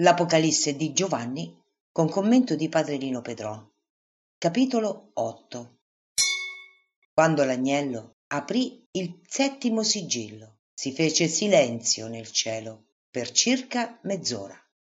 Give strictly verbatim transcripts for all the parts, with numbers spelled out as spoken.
L'Apocalisse di Giovanni con commento di padre Lino Pedrò. Capitolo otto. Quando l'agnello aprì il settimo sigillo, si fece silenzio nel cielo per circa mezz'ora.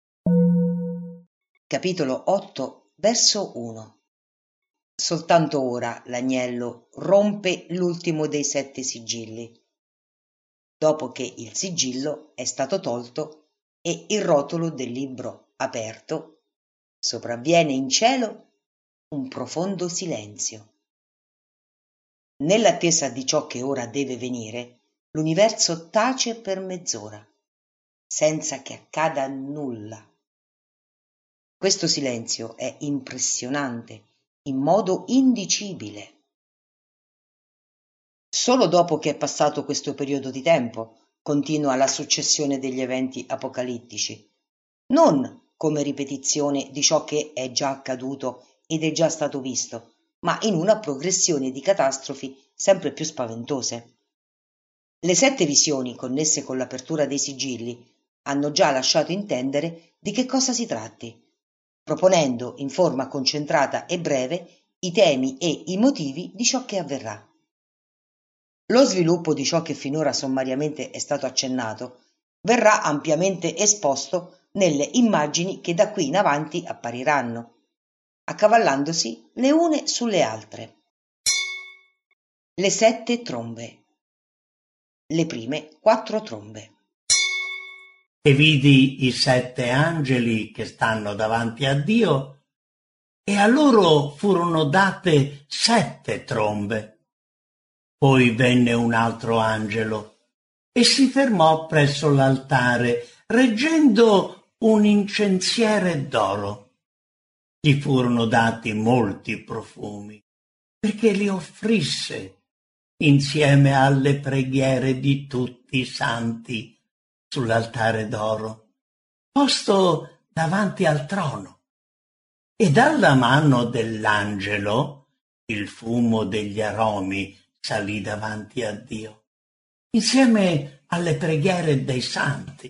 Capitolo otto, verso uno. Soltanto ora l'agnello rompe l'ultimo dei sette sigilli, dopo che il sigillo è stato tolto e il rotolo del libro aperto, sopravviene in cielo un profondo silenzio. Nell'attesa di ciò che ora deve venire, l'universo tace per mezz'ora, senza che accada nulla. Questo silenzio è impressionante, in modo indicibile. Solo dopo che è passato questo periodo di tempo continua la successione degli eventi apocalittici, non come ripetizione di ciò che è già accaduto ed è già stato visto, ma in una progressione di catastrofi sempre più spaventose. Le sette visioni connesse con l'apertura dei sigilli hanno già lasciato intendere di che cosa si tratti, proponendo in forma concentrata e breve i temi e i motivi di ciò che avverrà. Lo sviluppo di ciò che finora sommariamente è stato accennato verrà ampiamente esposto nelle immagini che da qui in avanti appariranno, accavallandosi le une sulle altre. Le sette trombe. Le prime quattro trombe. E vidi i sette angeli che stanno davanti a Dio, e a loro furono date sette trombe. Poi venne un altro angelo e si fermò presso l'altare, reggendo un incensiere d'oro. Gli furono dati molti profumi, perché li offrisse insieme alle preghiere di tutti i santi sull'altare d'oro, posto davanti al trono. E dalla mano dell'angelo il fumo degli aromi salì davanti a Dio, insieme alle preghiere dei santi.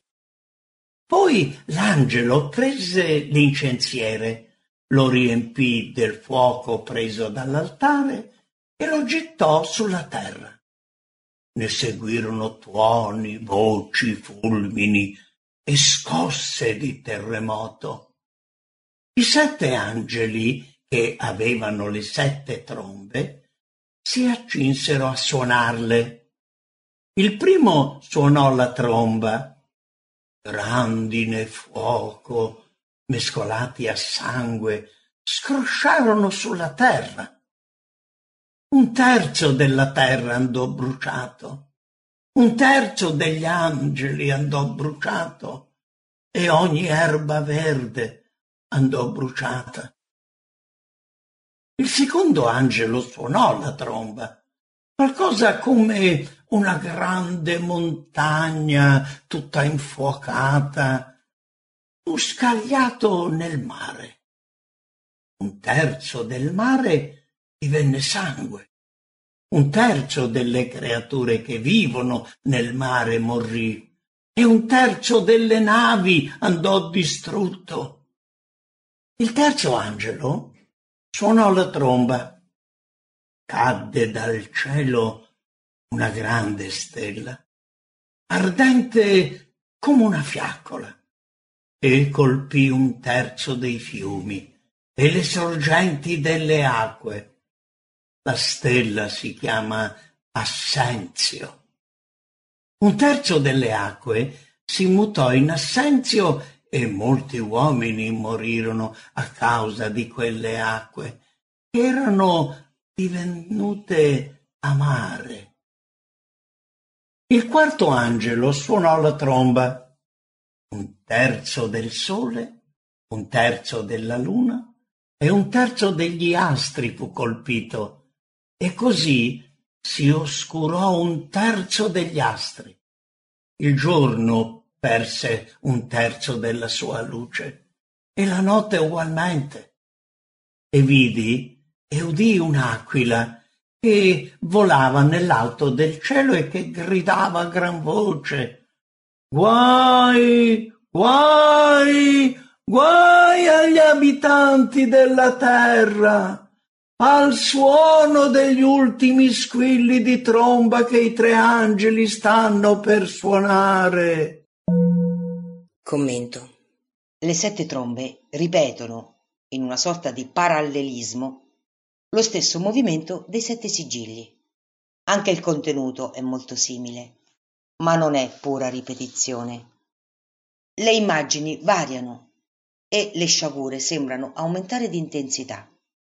Poi l'angelo prese l'incensiere, lo riempì del fuoco preso dall'altare e lo gettò sulla terra. Ne seguirono tuoni, voci, fulmini e scosse di terremoto. I sette angeli, che avevano le sette trombe, si accinsero a suonarle. Il primo suonò la tromba. Grandine e fuoco, mescolati a sangue, scrosciarono sulla terra. Un terzo della terra andò bruciato, un terzo degli angeli andò bruciato, e ogni erba verde andò bruciata. Il secondo angelo suonò la tromba, qualcosa come una grande montagna tutta infuocata, fu scagliato nel mare. Un terzo del mare divenne sangue, un terzo delle creature che vivono nel mare morì, e un terzo delle navi andò distrutto. Il terzo angelo suonò la tromba. Cadde dal cielo una grande stella, ardente come una fiaccola, e colpì un terzo dei fiumi e le sorgenti delle acque. La stella si chiama Assenzio. Un terzo delle acque si mutò in assenzio e molti uomini morirono a causa di quelle acque, che erano divenute amare. Il quarto angelo suonò la tromba. Un terzo del sole, un terzo della luna e un terzo degli astri fu colpito, e così si oscurò un terzo degli astri. Il giorno perse un terzo della sua luce, e la notte ugualmente. E vidi e udii un'aquila che volava nell'alto del cielo e che gridava a gran voce: «Guai, Guai, guai agli abitanti della terra, al suono degli ultimi squilli di tromba che i tre angeli stanno per suonare. Commento. Le sette trombe ripetono, in una sorta di parallelismo, lo stesso movimento dei sette sigilli. Anche il contenuto è molto simile, ma non è pura ripetizione. Le immagini variano e le sciagure sembrano aumentare di intensità.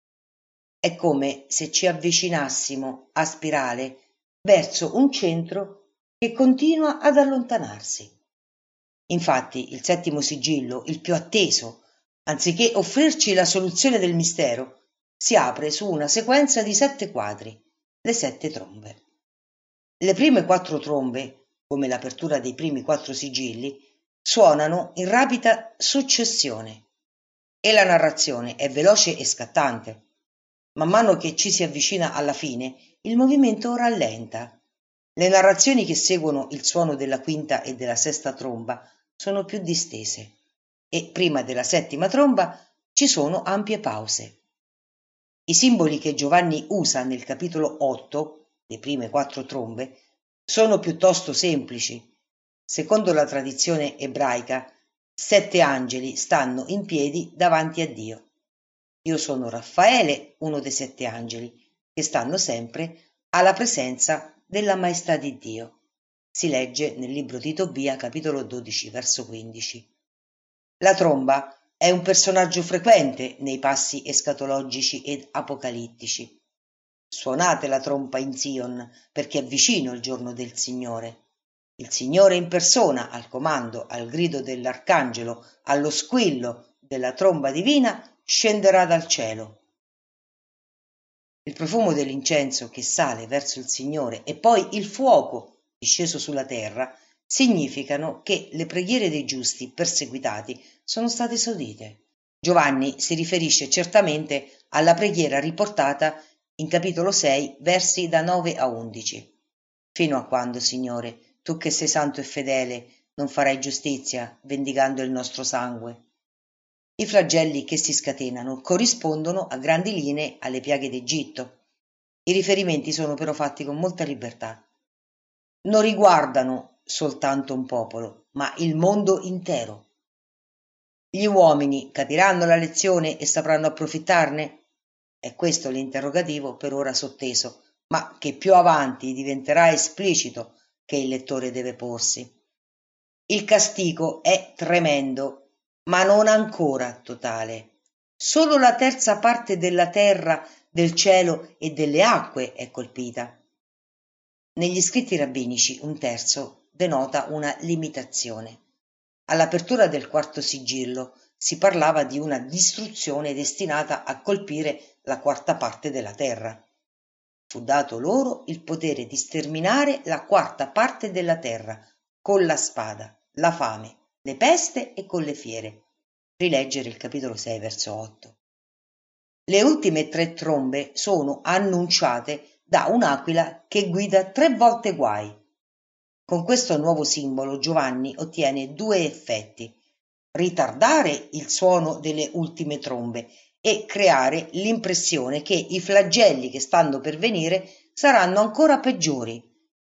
È come se ci avvicinassimo a spirale verso un centro che continua ad allontanarsi. Infatti, il settimo sigillo, il più atteso, anziché offrirci la soluzione del mistero, si apre su una sequenza di sette quadri, le sette trombe. Le prime quattro trombe, come l'apertura dei primi quattro sigilli, suonano in rapida successione e la narrazione è veloce e scattante. Man mano che ci si avvicina alla fine, il movimento rallenta. Le narrazioni che seguono il suono della quinta e della sesta tromba sono più distese e prima della settima tromba ci sono ampie pause. I simboli che Giovanni usa nel capitolo otto, le prime quattro trombe, sono piuttosto semplici. Secondo la tradizione ebraica, sette angeli stanno in piedi davanti a Dio. Io sono Raffaele, uno dei sette angeli, che stanno sempre alla presenza della maestà di Dio. Si legge nel libro di Tobia, capitolo dodici, verso quindici. La tromba è un personaggio frequente nei passi escatologici ed apocalittici. Suonate la tromba in Sion, perché è vicino il giorno del Signore. Il Signore in persona, al comando, al grido dell'arcangelo, allo squillo della tromba divina, scenderà dal cielo. Il profumo dell'incenso che sale verso il Signore e poi il fuoco disceso sulla terra significano che le preghiere dei giusti perseguitati sono state esaudite. Giovanni si riferisce certamente alla preghiera riportata in capitolo sei, versi da nove a undici. Fino a quando, Signore, tu che sei santo e fedele, non farai giustizia, vendicando il nostro sangue? I flagelli che si scatenano corrispondono a grandi linee alle piaghe d'Egitto. I riferimenti sono però fatti con molta libertà. Non riguardano soltanto un popolo, ma il mondo intero. Gli uomini capiranno la lezione e sapranno approfittarne? È questo l'interrogativo per ora sotteso, ma che più avanti diventerà esplicito che il lettore deve porsi. Il castigo è tremendo, ma non ancora totale. Solo la terza parte della terra, del cielo e delle acque è colpita. Negli scritti rabbinici un terzo denota una limitazione. All'apertura del quarto sigillo si parlava di una distruzione destinata a colpire la quarta parte della terra. Fu dato loro il potere di sterminare la quarta parte della terra con la spada, la fame, le peste e con le fiere. Rileggere il capitolo sei, verso otto. Le ultime tre trombe sono annunciate da un'aquila che guida tre volte guai. Con questo nuovo simbolo Giovanni ottiene due effetti: ritardare il suono delle ultime trombe e creare l'impressione che i flagelli che stanno per venire saranno ancora peggiori.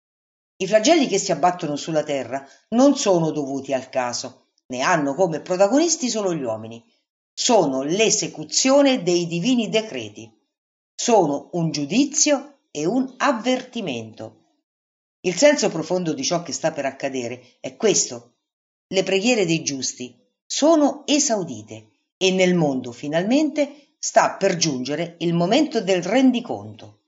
I flagelli che si abbattono sulla terra non sono dovuti al caso, ne hanno come protagonisti solo gli uomini. Sono l'esecuzione dei divini decreti. Sono un giudizio e un avvertimento. Il senso profondo di ciò che sta per accadere è questo: le preghiere dei giusti sono esaudite e nel mondo finalmente sta per giungere il momento del rendiconto.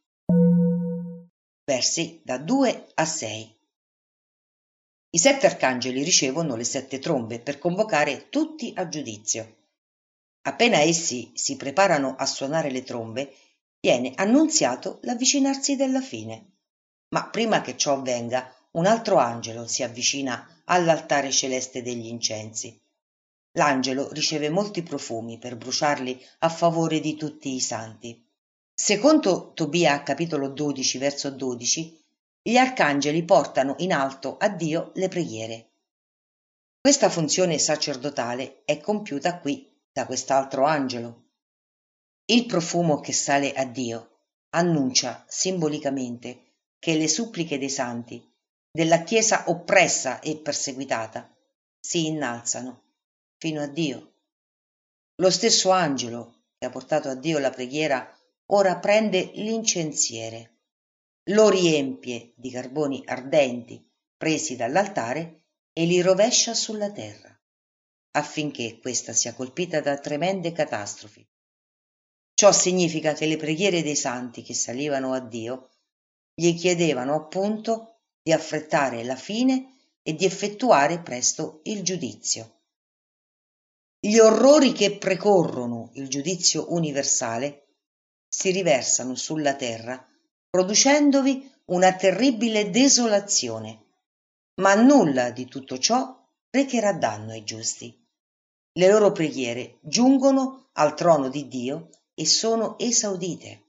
Versi da due a sei. I sette arcangeli ricevono le sette trombe per convocare tutti a giudizio. Appena essi si preparano a suonare le trombe, viene annunziato l'avvicinarsi della fine. Ma prima che ciò avvenga, un altro angelo si avvicina all'altare celeste degli incensi. L'angelo riceve molti profumi per bruciarli a favore di tutti i santi. Secondo Tobia, capitolo dodici, verso dodici, gli arcangeli portano in alto a Dio le preghiere. Questa funzione sacerdotale è compiuta qui da quest'altro angelo. Il profumo che sale a Dio annuncia simbolicamente che le suppliche dei santi, della Chiesa oppressa e perseguitata, si innalzano fino a Dio. Lo stesso angelo che ha portato a Dio la preghiera ora prende l'incensiere, lo riempie di carboni ardenti presi dall'altare e li rovescia sulla terra, affinché questa sia colpita da tremende catastrofi. Ciò significa che le preghiere dei santi che salivano a Dio gli chiedevano appunto di affrettare la fine e di effettuare presto il giudizio. Gli orrori che precorrono il giudizio universale si riversano sulla terra, producendovi una terribile desolazione, ma nulla di tutto ciò recherà danno ai giusti. Le loro preghiere giungono al trono di Dio e sono esaudite.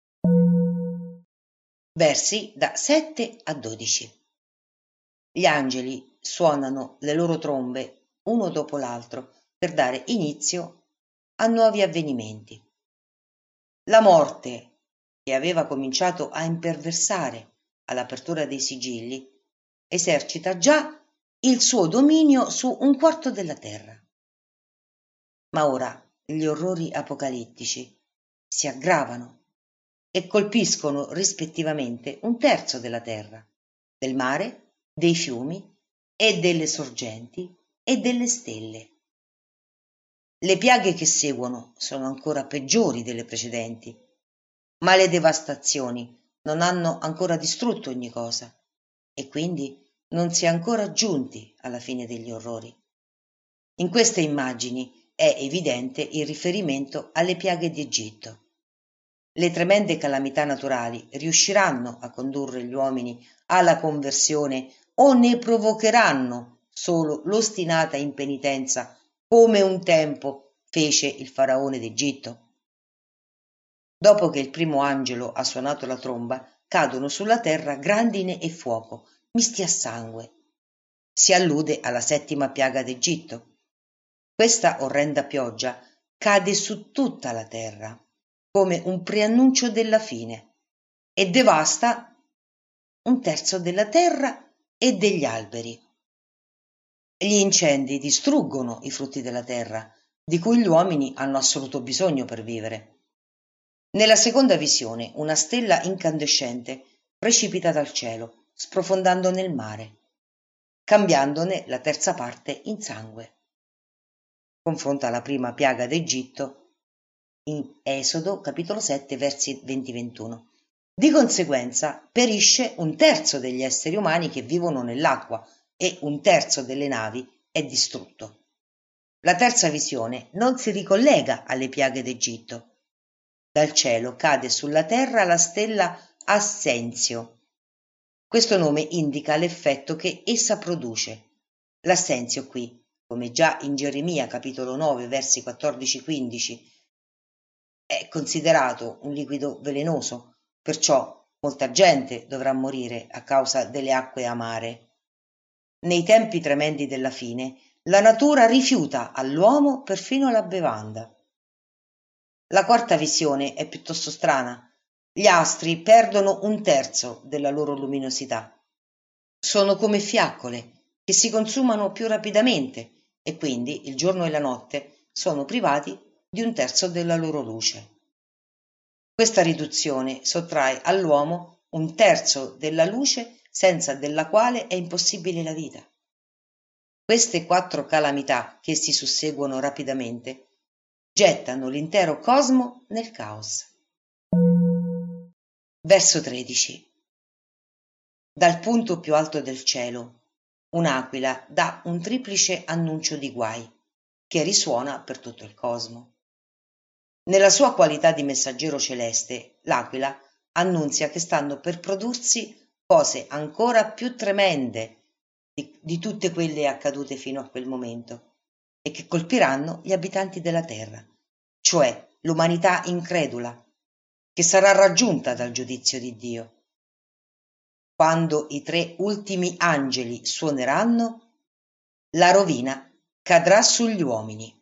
Versi da sette a dodici. Gli angeli suonano le loro trombe uno dopo l'altro per dare inizio a nuovi avvenimenti. La morte, che aveva cominciato a imperversare all'apertura dei sigilli, esercita già il suo dominio su un quarto della terra. Ma ora gli orrori apocalittici si aggravano e colpiscono rispettivamente un terzo della terra, del mare, dei fiumi e delle sorgenti e delle stelle. Le piaghe che seguono sono ancora peggiori delle precedenti, ma le devastazioni non hanno ancora distrutto ogni cosa e quindi non si è ancora giunti alla fine degli orrori. In queste immagini è evidente il riferimento alle piaghe di Egitto. Le tremende calamità naturali riusciranno a condurre gli uomini alla conversione o ne provocheranno solo l'ostinata impenitenza come un tempo fece il faraone d'Egitto? Dopo che il primo angelo ha suonato la tromba, cadono sulla terra grandine e fuoco, misti a sangue. Si allude alla settima piaga d'Egitto. Questa orrenda pioggia cade su tutta la terra, come un preannuncio della fine, e devasta un terzo della terra e degli alberi. Gli incendi distruggono i frutti della terra, di cui gli uomini hanno assoluto bisogno per vivere. Nella seconda visione, una stella incandescente precipita dal cielo, sprofondando nel mare, cambiandone la terza parte in sangue. Confronta la prima piaga d'Egitto in Esodo, capitolo sette, versi venti ventuno. Di conseguenza, perisce un terzo degli esseri umani che vivono nell'acqua e un terzo delle navi è distrutto. La terza visione non si ricollega alle piaghe d'Egitto. Dal cielo cade sulla terra la stella Assenzio. Questo nome indica l'effetto che essa produce. L'assenzio qui, come già in Geremia capitolo nove versi quattordici quindici, è considerato un liquido velenoso, perciò molta gente dovrà morire a causa delle acque amare. Nei tempi tremendi della fine, la natura rifiuta all'uomo perfino la bevanda. La quarta visione è piuttosto strana. Gli astri perdono un terzo della loro luminosità. Sono come fiaccole che si consumano più rapidamente e quindi il giorno e la notte sono privati di un terzo della loro luce. Questa riduzione sottrae all'uomo un terzo della luce senza della quale è impossibile la vita. Queste quattro calamità che si susseguono rapidamente gettano l'intero cosmo nel caos. Verso tredici. Dal punto più alto del cielo, un'aquila dà un triplice annuncio di guai, che risuona per tutto il cosmo. Nella sua qualità di messaggero celeste, l'aquila annunzia che stanno per prodursi cose ancora più tremende di, di tutte quelle accadute fino a quel momento e che colpiranno gli abitanti della terra, cioè l'umanità incredula, che sarà raggiunta dal giudizio di Dio. Quando i tre ultimi angeli suoneranno, La rovina cadrà sugli uomini.